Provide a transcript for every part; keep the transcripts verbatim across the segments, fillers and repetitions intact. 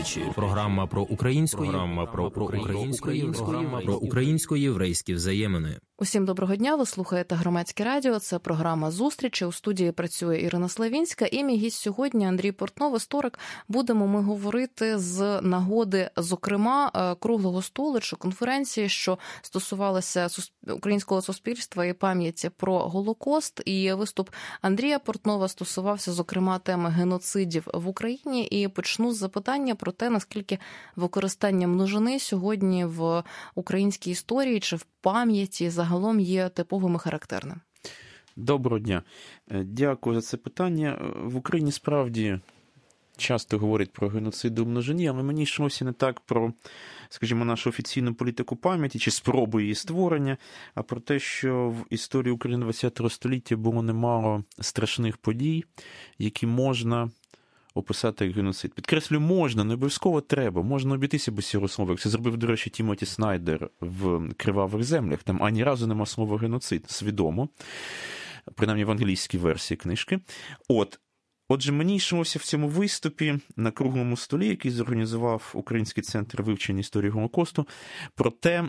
Зустрічі. Програма про українську, програма про, про українську, програма про українсько-єврейські взаємини. Усім доброго дня, ви слухаєте Громадське радіо, це програма «Зустрічі». У студії працює Ірина Славінська і мій гість сьогодні Андрій Портнов, історик. Будемо ми говорити з нагоди, зокрема, круглого столу чи конференції, що стосувалася українського суспільства і пам'яті про Голокост. І виступ Андрія Портнова стосувався, зокрема, теми геноцидів в Україні. І почну з запитання про те, наскільки використання множини сьогодні в українській історії чи в пам'яті загалом є типовим і характерним. Доброго дня. Дякую за це питання. В Україні справді часто говорять про геноцид у множині, але мені йшлося не так про, скажімо, нашу офіційну політику пам'яті чи спробу її створення, а про те, що в історії України ХХ століття було немало страшних подій, які можна описати як геноцид. Підкреслю, можна, не обов'язково треба. Можна обійтися без цього слова. Як це зробив, до речі, Тімоті Снайдер в «Кривавих землях». Там ані разу нема слова геноцид. Свідомо. Принаймні в англійській версії книжки. От. Отже, мені йшлося в цьому виступі на круглому столі, який зорганізував Український центр вивчення історії Голокосту, про те,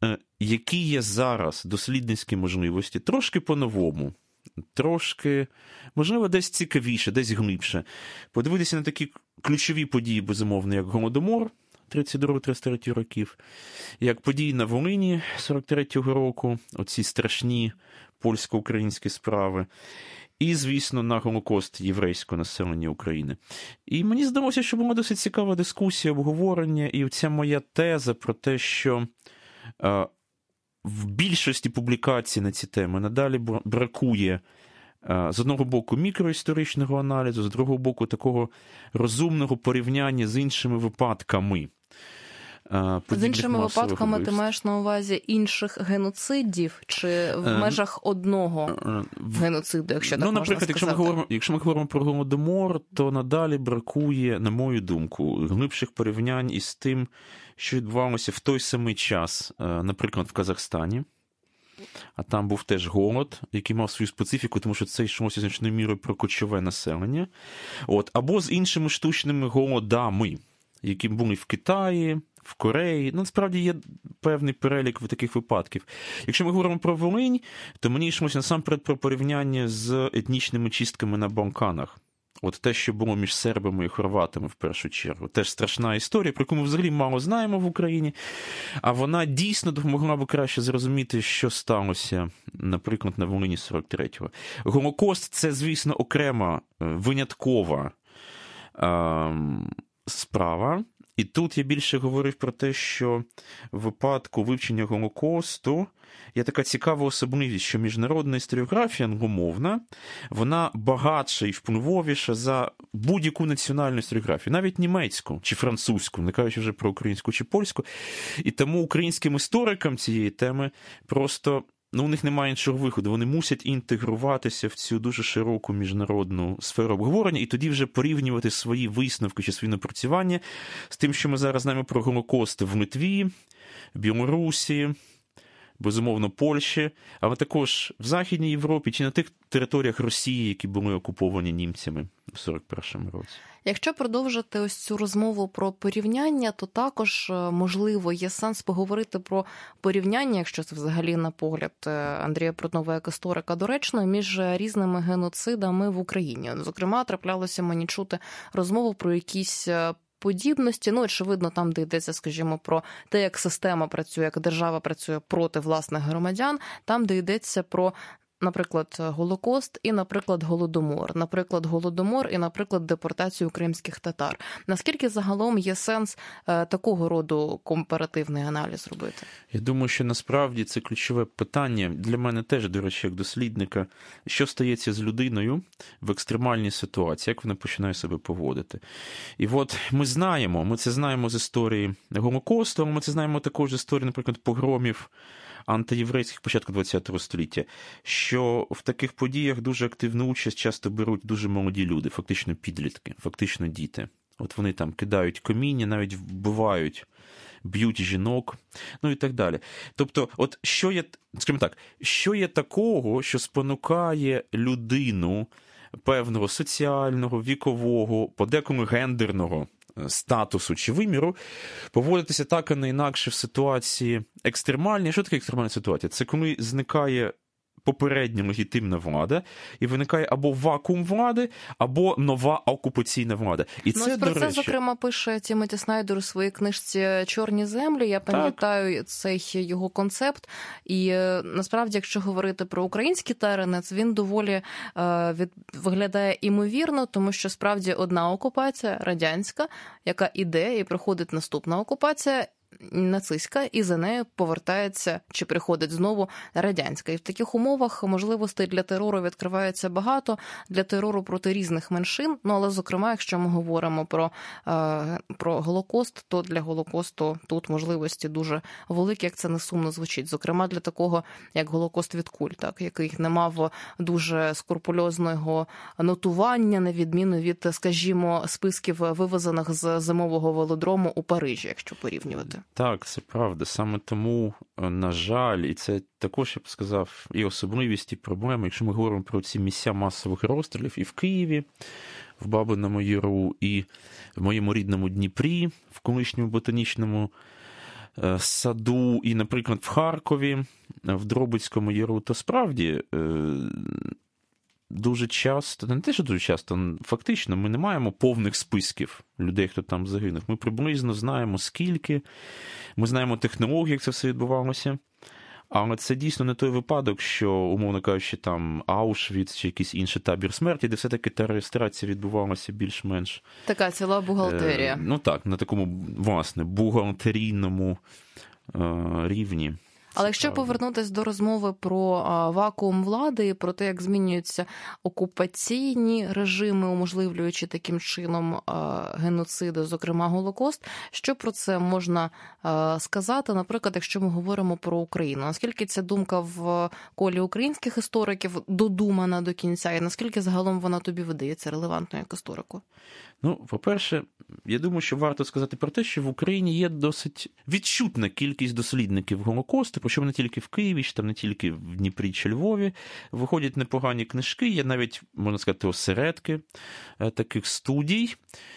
які є зараз дослідницькі можливості, трошки по-новому, трошки, можливо, десь цікавіше, десь глибше. Подивитися на такі ключові події, безумовно, як Голодомор тридцять другого тридцять третього років, як події на Волині сорок третього року, оці страшні польсько-українські справи, і, звісно, на Голокост єврейського населення України. І мені здалося, що була досить цікава дискусія, обговорення, і ця моя теза про те, що е, в більшості публікацій на ці теми надалі бракує з одного боку мікроісторичного аналізу, з другого боку такого розумного порівняння з іншими випадками. З іншими випадками вбивств. Ти маєш на увазі інших геноцидів чи в межах одного геноциду, якщо так ну, можна наприклад, сказати? Якщо ми, говоримо, якщо ми говоримо про Голодомор, то надалі бракує, на мою думку, глибших порівнянь із тим, що відбувалося в той самий час, наприклад, в Казахстані. А там був теж голод, який мав свою специфіку, тому що це йшлося значною мірою про кочове населення. От. Або з іншими штучними голодами, які були в Китаї, в Кореї. Ну, насправді є певний перелік таких випадків. Якщо ми говоримо про Волинь, то мені йшлося насамперед про порівняння з етнічними чистками на Балканах. От те, що було між сербами і хорватами в першу чергу. Теж страшна історія, про яку ми взагалі мало знаємо в Україні, а вона дійсно допомогла б краще зрозуміти, що сталося, наприклад, на Волині сорок третього. Голокост – це, звісно, окрема, виняткова е- справа. І тут я більше говорив про те, що в випадку вивчення Голокосту є така цікава особливість, що міжнародна історіографія англомовна, вона багатша і впливовіша за будь-яку національну історіографію, навіть німецьку чи французьку, не кажучи вже про українську чи польську. І тому українським історикам цієї теми просто... Ну, у них немає іншого виходу. Вони мусять інтегруватися в цю дуже широку міжнародну сферу обговорення і тоді вже порівнювати свої висновки чи свої напрацювання з тим, що ми зараз знаємо про Голокост в Литві, Білорусі, безумовно, Польщі, але також в Західній Європі чи на тих територіях Росії, які були окуповані німцями в сорок першому році. Якщо продовжити ось цю розмову про порівняння, то також, можливо, є сенс поговорити про порівняння, якщо це взагалі на погляд Андрія Портнова як історика доречно, між різними геноцидами в Україні. Зокрема, траплялося мені чути розмову про якісь подібності, ну, очевидно, там, де йдеться, скажімо, про те, як система працює, як держава працює проти власних громадян, там, де йдеться про, наприклад, Голокост і, наприклад, Голодомор. Наприклад, Голодомор і, наприклад, депортацію кримських татар. Наскільки загалом є сенс е, такого роду компаративний аналіз робити? Я думаю, що насправді це ключове питання. Для мене теж, до речі, як дослідника. Що стається з людиною в екстремальній ситуації? Як вона починає себе поводити? І от ми знаємо, ми це знаємо з історії Голокосту, але ми це знаємо також з історії, наприклад, погромів антиєврейських початку ХХ століття, що в таких подіях дуже активну участь часто беруть дуже молоді люди, фактично підлітки, фактично діти. От вони там кидають каміння, навіть вбивають, б'ють жінок, ну і так далі. Тобто, от що є, скажімо так, що є такого, що спонукає людину певного соціального, вікового, подекому гендерного статусу чи виміру, поводитися так, а не інакше в ситуації екстремальній. Що таке екстремальна ситуація? Це коли зникає попередня легітимна влада, і виникає або вакуум влади, або нова окупаційна влада. І ну, це, про до це, речі... зокрема, пише Тімоті Снайдер у своїй книжці «Чорні землі». Я пам'ятаю так. цей його концепт. І насправді, якщо говорити про український теренець, він доволі е, від, виглядає імовірно, тому що справді одна окупація, радянська, яка іде, і приходить наступна окупація, нацистська, і за нею повертається чи приходить знову радянська. І в таких умовах можливостей для терору відкривається багато, для терору проти різних меншин, ну але, зокрема, якщо ми говоримо про, е, про Голокост, то для Голокосту тут можливості дуже великі, як це не сумно звучить. Зокрема, для такого, як Голокост від куль, так, який не мав дуже скрупульозного нотування, на відміну від, скажімо, списків вивезених з зимового велодрому у Парижі, якщо порівнювати. Так, це правда. Саме тому, на жаль, і це також, я б сказав, і особливість, і проблема, якщо ми говоримо про ці місця масових розстрілів і в Києві, в Бабиному Яру, і в моєму рідному Дніпрі, в колишньому ботанічному саду, і, наприклад, в Харкові, в Дробицькому Яру, то справді дуже часто, не те, що дуже часто, фактично ми не маємо повних списків людей, хто там загинув. Ми приблизно знаємо, скільки, ми знаємо технології, як це все відбувалося. Але це дійсно не той випадок, що, умовно кажучи, там Аушвіц чи якийсь інший табір смерті, де все-таки та реєстрація відбувалася більш-менш... Така ціла бухгалтерія. Е, ну так, на такому, власне, бухгалтерійному е, рівні. Але якщо повернутися до розмови про а, вакуум влади і про те, як змінюються окупаційні режими, уможливлюючи таким чином а, геноциди, зокрема Голокост, що про це можна а, сказати, наприклад, якщо ми говоримо про Україну? Наскільки ця думка в колі українських істориків додумана до кінця, і наскільки загалом вона тобі видається релевантною як історику? Ну, по-перше, я думаю, що варто сказати про те, що в Україні є досить відчутна кількість дослідників Голокосту, причому не тільки в Києві, там не тільки в Дніпрі чи Львові. Виходять непогані книжки, є навіть, можна сказати, осередки таких студій.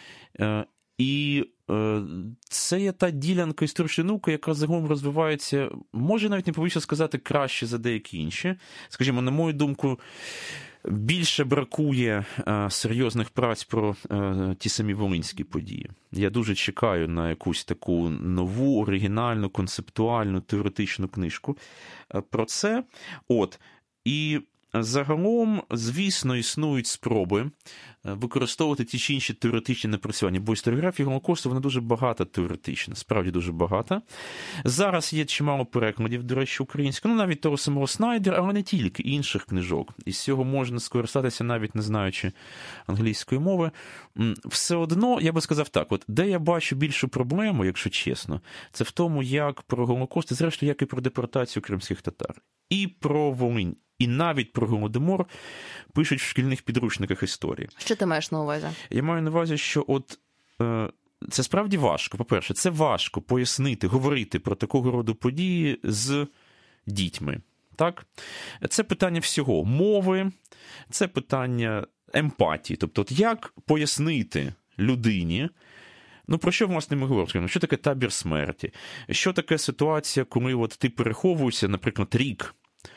І це є та ділянка історичної науки, яка загалом розвивається, може навіть не побоюся сказати, краще за деякі інші. Скажімо, на мою думку, більше бракує а, серйозних праць про а, ті самі волинські події. Я дуже чекаю на якусь таку нову, оригінальну, концептуальну, теоретичну книжку а, про це. От. І загалом, звісно, існують спроби використовувати ті чи інші теоретичні напрацювання, бо історіографія Голокосту, вона дуже багата теоретична, справді дуже багата. Зараз є чимало перекладів, до речі, українською, ну навіть того самого Снайдера, але не тільки, інших книжок. І з цього можна скористатися, навіть не знаючи англійської мови. Все одно, я би сказав так, от, де я бачу більшу проблему, якщо чесно, це в тому, як про Голокост, і зрештою, як і про депортацію кримських татар. І про Волинь. І навіть про Голодомор пишуть в шкільних підручниках історії. Що ти маєш на увазі? Я маю на увазі, що от е, це справді важко. По-перше, це важко пояснити, говорити про такого роду події з дітьми. Так? Це питання всього. Мови, це питання емпатії. Тобто, от як пояснити людині, ну, про що, власне, ми говоримо? Що таке табір смерті? Що таке ситуація, коли от ти переховуєшся, наприклад, рік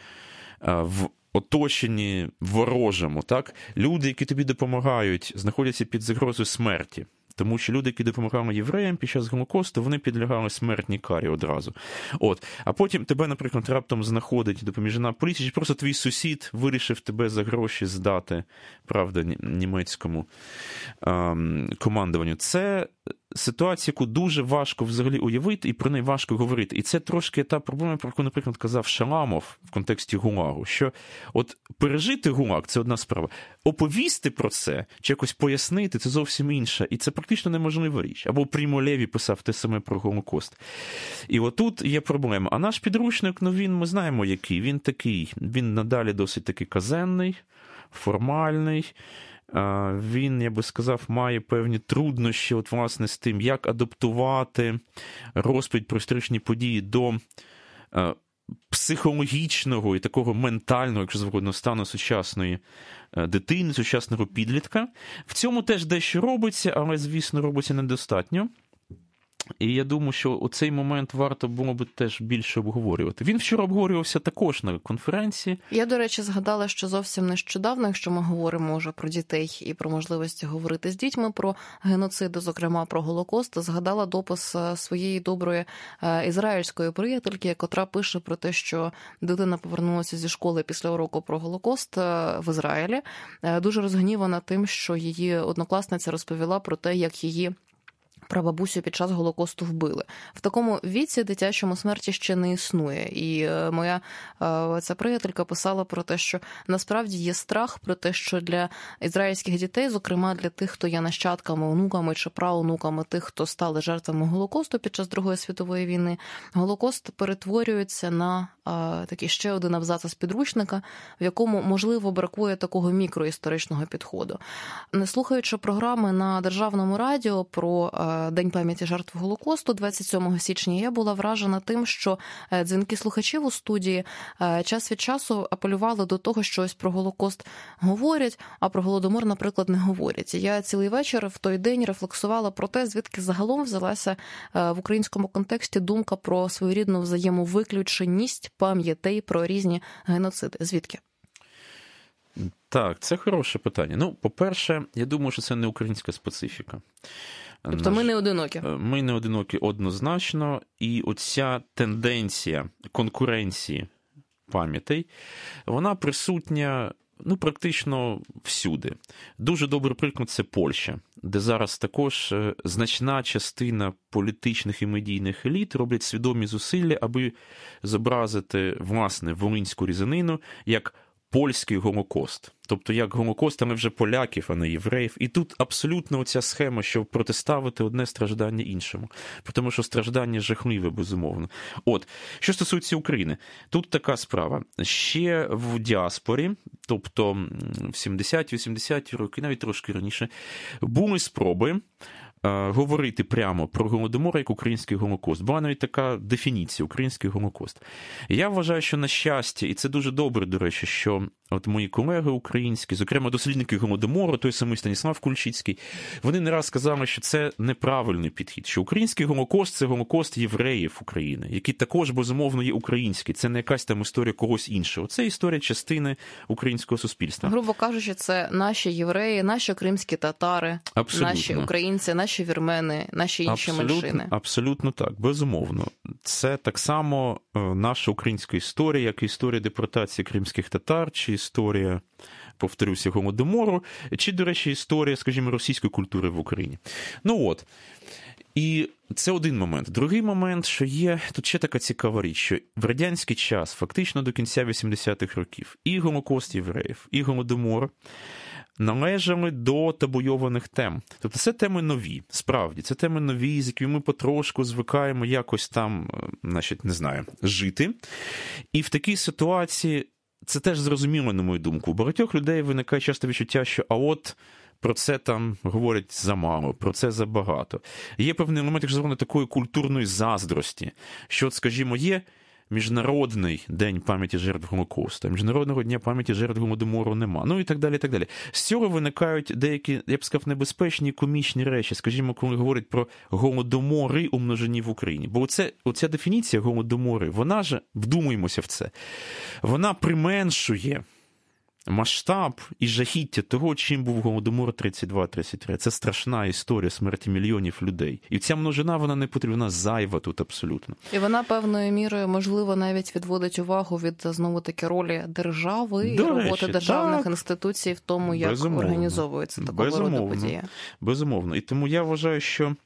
в оточенні ворожому, так? Люди, які тобі допомагають, знаходяться під загрозою смерті. Тому що люди, які допомагали євреям під час Голокосту, вони підлягали смертній карі одразу. От. А потім тебе, наприклад, раптом знаходить допоміжна поліція, чи просто твій сусід вирішив тебе за гроші здати, правда, німецькому ем, командуванню. Це ситуація, яку дуже важко взагалі уявити, і про неї важко говорити. І це трошки та проблема, про яку, наприклад, казав Шаламов в контексті ГУЛАГу, що от пережити ГУЛАГ – це одна справа. Оповісти про це, чи якось пояснити – це зовсім інша. І це практично неможлива річ. Або Прімо Леві писав те саме про Голокост. І отут є проблема. А наш підручник, ну він, ми знаємо який, він такий, він надалі досить такий казенний, формальний. Він, я би сказав, має певні труднощі, от, власне, з тим, як адаптувати розповідь про історичні події до психологічного і такого ментального, якщо завгодно, стану сучасної дитини, сучасного підлітка. В цьому теж дещо робиться, але, звісно, робиться недостатньо. І я думаю, що у цей момент варто було б теж більше обговорювати. Він вчора обговорювався також на конференції. Я, до речі, згадала, що зовсім нещодавно, якщо ми говоримо вже про дітей і про можливості говорити з дітьми про геноциди, зокрема про Голокост, згадала допис своєї доброї ізраїльської приятельки, котра пише про те, що дитина повернулася зі школи після уроку про Голокост в Ізраїлі, дуже розгнівана тим, що її однокласниця розповіла про те, як її прабабусю під час Голокосту вбили. В такому віці дитячому смерті ще не існує. І моя ця приятелька писала про те, що насправді є страх про те, що для ізраїльських дітей, зокрема для тих, хто є нащадками, онуками чи праонуками тих, хто стали жертвами Голокосту під час Другої світової війни, Голокост перетворюється на а, такий ще один абзац з підручника, в якому, можливо, бракує такого мікроісторичного підходу. Не слухаючи програми на Державному радіо про День пам'яті жертв Голокосту двадцять сьомого січня, я була вражена тим, що дзвінки слухачів у студії час від часу апелювали до того, що ось про Голокост говорять, а про Голодомор, наприклад, не говорять. Я цілий вечір в той день рефлексувала про те, звідки загалом взялася в українському контексті думка про своєрідну взаємовиключеність пам'ятей про різні геноциди. Звідки? Так, це хороше питання. Ну, по-перше, я думаю, що це не українська специфіка. Тобто ми не одинокі? Ми не одинокі однозначно, і оця тенденція конкуренції пам'ятей, вона присутня, ну, практично всюди. Дуже добрий приклад – це Польща, де зараз також значна частина політичних і медійних еліт роблять свідомі зусилля, аби зобразити, власне, волинську різанину як польський Голокост. Тобто як Голокост, але вже поляків, а не євреїв. І тут абсолютно оця схема, щоб протиставити одне страждання іншому. Тому що страждання жахливе, безумовно. От, що стосується України, тут така справа. Ще в діаспорі, тобто в сімдесяті-вісімдесяті роки, навіть трошки раніше, були спроби говорити прямо про Голодомор як український Голокост. Була навіть така дефініція – український Голокост. Я вважаю, що на щастя, і це дуже добре, до речі, що от мої колеги українські, зокрема дослідники Голодомору, той самий Станіслав Кульчицький, вони не раз сказали, що це неправильний підхід, що український Голокост – це Голокост євреїв України, який також, безумовно, є український. Це не якась там історія когось іншого. Це історія частини українського суспільства. Грубо кажучи, це наші євреї, наші кримські татари, абсолютно. Наші українці, наші вірмени, наші інші абсолютно, меншини. Абсолютно так, безумовно. Це так само наша українська історія, як і історія депортації кримських татар, чи історія, повторюся, Голодомору, чи, до речі, історія, скажімо, російської культури в Україні. Ну от, і це один момент. Другий момент, що є, тут ще така цікава річ, що в радянський час, фактично до кінця вісімдесятих років, і Голокост євреїв, і Голодомор належали до табуйованих тем. Тобто це теми нові, справді, це теми нові, з якими ми потрошку звикаємо якось там, значить, не знаю, жити. І в такій ситуації це теж зрозуміло, на мою думку. У багатьох людей виникає часто відчуття, що а от про це там говорять замало, про це забагато. Є певний елемент, якщо звернути, такої культурної заздрості, що, от, скажімо, є Міжнародний день пам'яті жертв Голокосту, Міжнародного дня пам'яті жертв Голодомору нема, ну і так далі, і так далі. З цього виникають деякі, я б сказав, небезпечні комічні речі, скажімо, коли говорять про голодомори, умножені в Україні. Бо оце, оця дефініція голодомори, вона ж, вдумуємося в це, вона применшує масштаб і жахіття того, чим був Голодомор тридцять два тридцять три. Це страшна історія смерті мільйонів людей. І ця множина, вона не потрібна, вона зайва тут абсолютно. І вона певною мірою, можливо, навіть відводить увагу від, знову-таки, ролі держави і роботи речі, державних так. інституцій в тому, як Безумовно. організовується такого роду подія. Безумовно. І тому я вважаю, що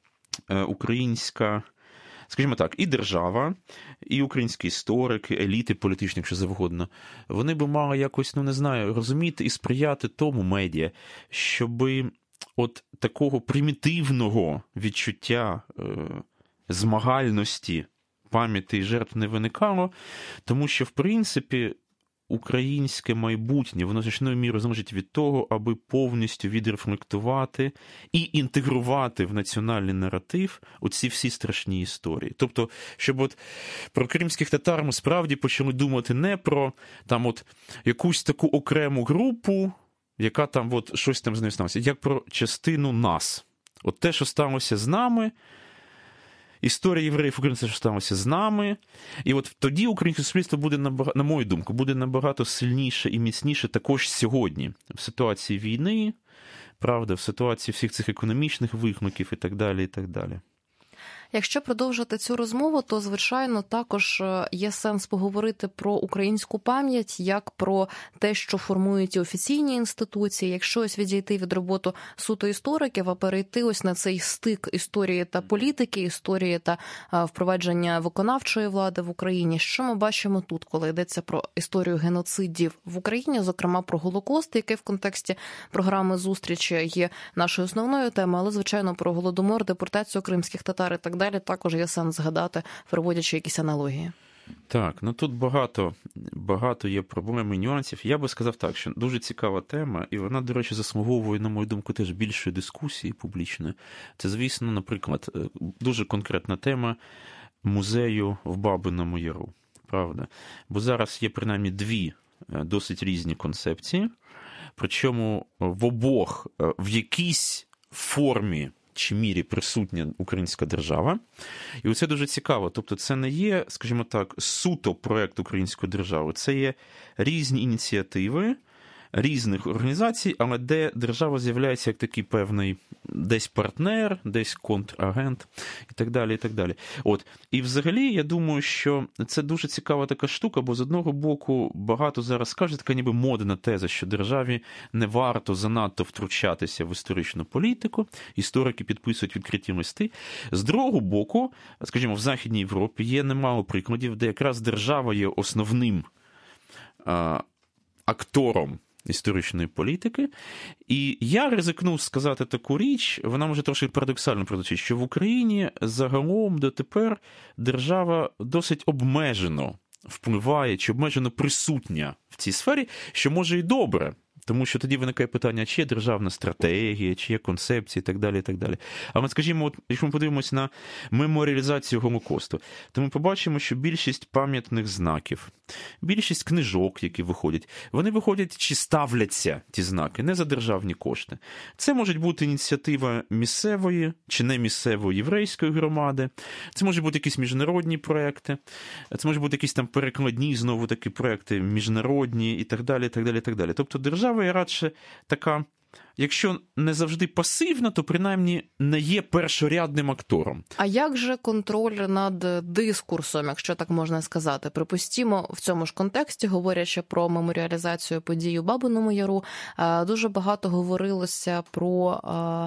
українська, скажімо так, і держава, і українські історики, еліти політичні, що завгодно, вони би мали якось, ну не знаю, розуміти і сприяти тому медіа, щоби от такого примітивного відчуття е, змагальності пам'яті жертв не виникало, тому що, в принципі, українське майбутнє, воно значною мірою залежить від того, аби повністю відрефлектувати і інтегрувати в національний наратив оці всі страшні історії. Тобто, щоб от про кримських татар ми справді почали думати не про там от якусь таку окрему групу, яка там от щось там з нею сталося, як про частину нас. От те, що сталося з нами, історія євреїв українців, що сталося з нами. І от тоді українське суспільство буде, на мою думку, буде набагато сильніше і міцніше також сьогодні. В ситуації війни, правда, в ситуації всіх цих економічних викликів і так далі, і так далі. Якщо продовжити цю розмову, то, звичайно, також є сенс поговорити про українську пам'ять, як про те, що формують і офіційні інституції. Якщо ось відійти від роботи суто істориків, а перейти ось на цей стик історії та політики, історії та впровадження виконавчої влади в Україні, що ми бачимо тут, коли йдеться про історію геноцидів в Україні, зокрема про Голокост, який в контексті програми «Зустрічі» є нашою основною темою, але, звичайно, про Голодомор, депортацію кримських татар і так далі також є сенс згадати, проводячи якісь аналогії. Так, ну тут багато, багато є проблем і нюансів. Я би сказав так, що дуже цікава тема, і вона, до речі, заслуговує, на мою думку, теж більшої дискусії публічної. Це, звісно, наприклад, дуже конкретна тема музею в Бабиному Яру, правда? Бо зараз є, принаймні, дві досить різні концепції, причому в обох в якійсь формі чи мірі присутня українська держава. І оце дуже цікаво. Тобто це не є, скажімо так, суто проєкт української держави. Це є різні ініціативи різних організацій, але де держава з'являється як такий певний десь партнер, десь контрагент і так далі, і так далі. От. І взагалі, я думаю, що це дуже цікава така штука, бо з одного боку багато зараз кажуть, така ніби модна теза, що державі не варто занадто втручатися в історичну політику, історики підписують відкриті листи. З другого боку, скажімо, в Західній Європі є немало прикладів, де якраз держава є основним а, актором історичної політики. І я ризикнув сказати таку річ, вона може трошки парадоксально прозвучить, що в Україні загалом дотепер держава досить обмежено впливає чи обмежено присутня в цій сфері, що може і добре. Тому що тоді виникає питання, чи є державна стратегія, чи є концепція і так далі, і так далі. Але, скажімо, от, якщо ми подивимося на меморіалізацію Голокосту, то ми побачимо, що більшість пам'ятних знаків, більшість книжок, які виходять, вони виходять чи ставляться, ті знаки, не за державні кошти. Це може бути ініціатива місцевої чи не місцевої єврейської громади, це може бути якісь міжнародні проекти, це може бути якісь там перекладні, знову такі проекти міжнародні і так далі, і так далі, і так далі. Тобто держава є радше така, якщо не завжди пасивна, то принаймні не є першорядним актором. А як же контроль над дискурсом, якщо так можна сказати? Припустімо, в цьому ж контексті, говорячи про меморіалізацію подій у Бабиному Яру, дуже багато говорилося про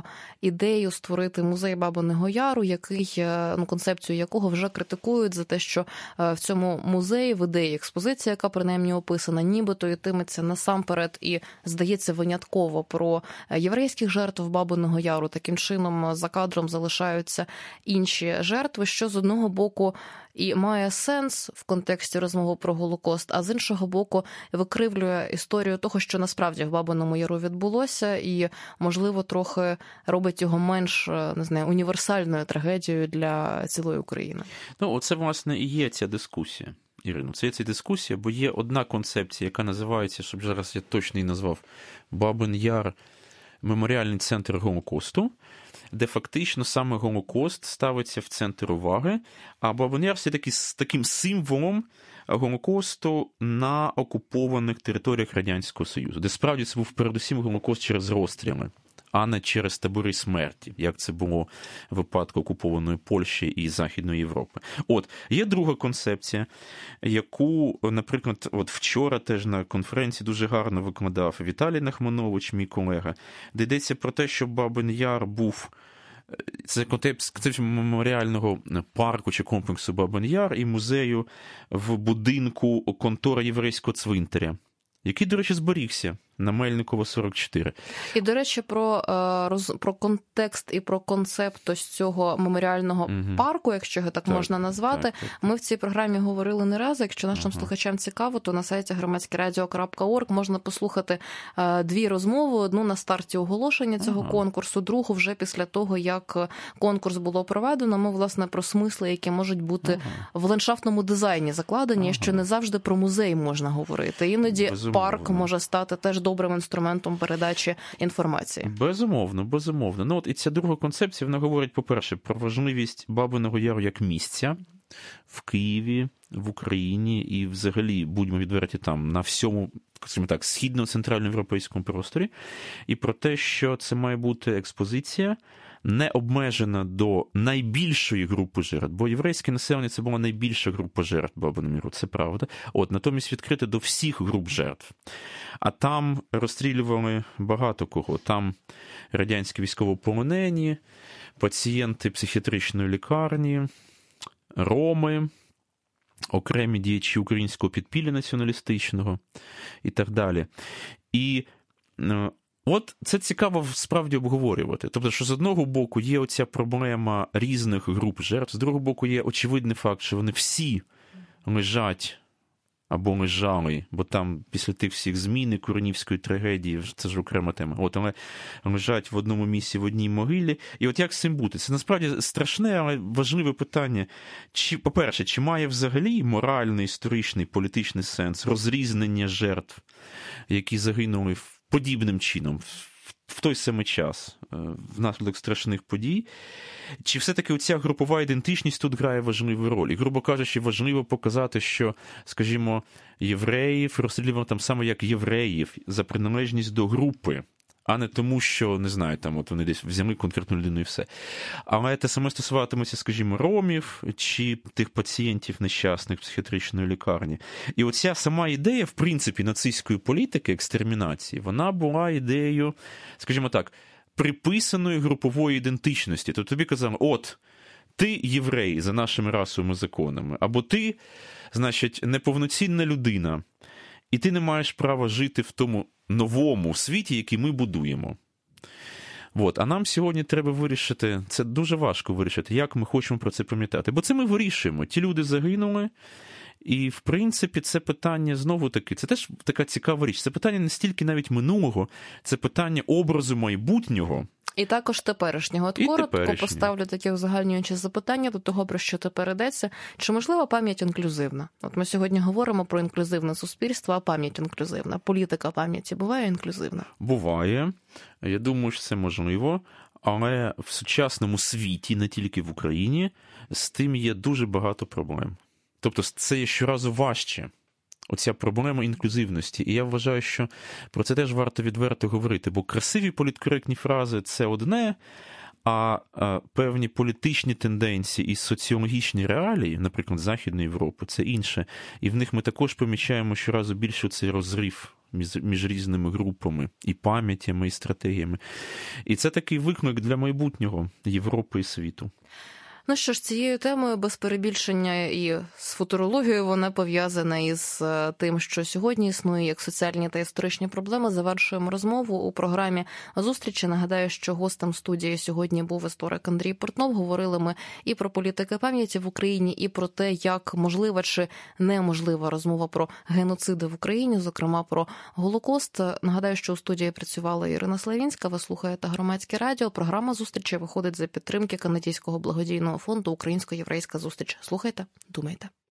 ідею створити музей Бабиного Яру, який, ну, концепцію якого вже критикують за те, що в цьому музеї, в ідеї експозиція, яка принаймні описана, нібито йтиметься насамперед і, здається, винятково про єврейських жертв Бабиного Яру. Таким чином за кадром залишаються інші жертви, що з одного боку і має сенс в контексті розмови про Голокост, а з іншого боку викривлює історію того, що насправді в Бабиному Яру відбулося, і, можливо, трохи робить його менш, не знаю, універсальною трагедією для цілої України. Ну, оце, власне, і є ця дискусія. Ірино, це є ця дискусія, бо є одна концепція, яка називається, щоб зараз я точно її назвав, Бабин Яр – меморіальний центр Голокосту, де фактично саме Голокост ставиться в центр уваги, а Бабин Яр все таки з таким символом Голокосту на окупованих територіях Радянського Союзу, де справді це був передусім Голокост через розстріли, а не через табори смерті, як це було в випадку окупованої Польщі і Західної Європи. От, є друга концепція, яку, наприклад, от вчора теж на конференції дуже гарно викладав Віталій Нахманович, мій колега, де йдеться про те, що Бабин Яр був, це концепція меморіального парку чи комплексу Бабин Яр і музею в будинку контора єврейського цвинтаря, який, до речі, зберігся на Мельникова сорок чотири. І, до речі, про, роз, про контекст і про концепт ось цього меморіального угу. парку, якщо його так, так можна назвати, так, так. Ми в цій програмі говорили не раз. Якщо нашим ага. слухачам цікаво, то на сайті громадське радіо крапка орг можна послухати дві розмови. Одну на старті оголошення цього ага. конкурсу, другу вже після того, як конкурс було проведено. Ми, власне, про смисли, які можуть бути ага. в ландшафтному дизайні закладені, ага. що не завжди про музей можна говорити. Іноді Безумовно. Парк може стати теж добрим інструментом передачі інформації. Безумовно, безумовно. Ну, от і ця друга концепція, вона говорить, по-перше, про важливість Бабиного Яру як місця в Києві, в Україні і взагалі, будьмо відверті, там, на всьому, скажімо так, східно-центральноєвропейському просторі, і про те, що це має бути експозиція, не обмежена до найбільшої групи жертв, бо єврейське населення – це була найбільша група жертв Бабиного Яру, це правда. От, натомість відкрити до всіх груп жертв. А там розстрілювали багато кого. Там радянські військовополонені, пацієнти психіатричної лікарні, роми, окремі діячі українського підпілля націоналістичного і так далі. І от це цікаво справді обговорювати. Тобто, що з одного боку є оця проблема різних груп жертв, з другого боку є очевидний факт, що вони всі лежать або лежали, бо там після тих всіх змін і Куренівської трагедії, це ж окрема тема, от, але лежать в одному місці, в одній могилі. І от як з цим бути? Це насправді страшне, але важливе питання. Чи, по-перше, чи має взагалі моральний, історичний, політичний сенс розрізнення жертв, які загинули подібним чином, в той самий час, внаслідок страшних подій, чи все-таки оця групова ідентичність тут грає важливу роль? І, грубо кажучи, важливо показати, що, скажімо, євреїв розстрілювали там саме як євреїв за приналежність до групи, а не тому, що, не знаю, там от вони десь взяли конкретну людину і все. Але те саме стосуватиметься, скажімо, ромів чи тих пацієнтів нещасних психіатричної лікарні. І оця сама ідея, в принципі, нацистської політики, екстермінації, вона була ідеєю, скажімо так, приписаної групової ідентичності. Тобто тобі казали, от, ти єврей за нашими расовими законами, або ти, значить, неповноцінна людина, і ти не маєш права жити в тому новому світі, який ми будуємо. От. А нам сьогодні треба вирішити, це дуже важко вирішити, як ми хочемо про це пам'ятати. Бо це ми вирішуємо. Ті люди загинули, і, в принципі, це питання, знову-таки, це теж така цікава річ. Це питання не стільки навіть минулого, це питання образу майбутнього. І також теперішнього. От і коротко теперішнього. Поставлю такі узагальнюючі запитання до того, про що тепер йдеться. Чи можлива пам'ять інклюзивна? От ми сьогодні говоримо про інклюзивне суспільство, а пам'ять інклюзивна. Політика пам'яті буває інклюзивна? Буває. Я думаю, що це можливо. Але в сучасному світі, не тільки в Україні, з тим є дуже багато проблем. Тобто це є щоразу важче. Оця проблема інклюзивності. І я вважаю, що про це теж варто відверто говорити, бо красиві політкоректні фрази – це одне, а, а певні політичні тенденції і соціологічні реалії, наприклад, Західної Європи, це інше. І в них ми також помічаємо щоразу більше цей розрив між, між різними групами, і пам'ятями, і стратегіями. І це такий виклик для майбутнього Європи і світу. Ну що ж, цією темою без перебільшення і з футурологією вона пов'язана із тим, що сьогодні існує як соціальні та історичні проблеми. Завершуємо розмову у програмі «Зустрічі». Нагадаю, що гостем студії сьогодні був історик Андрій Портнов. Говорили ми і про політики пам'яті в Україні, і про те, як можлива чи неможлива розмова про геноциди в Україні, зокрема про Голокост. Нагадаю, що у студії працювала Ірина Славінська. Ви слухаєте Громадське радіо. Програма «Зустрічі» виходить за підтримки канадського благодійного фонду «Українсько-єврейська зустріч». Слухайте, думайте.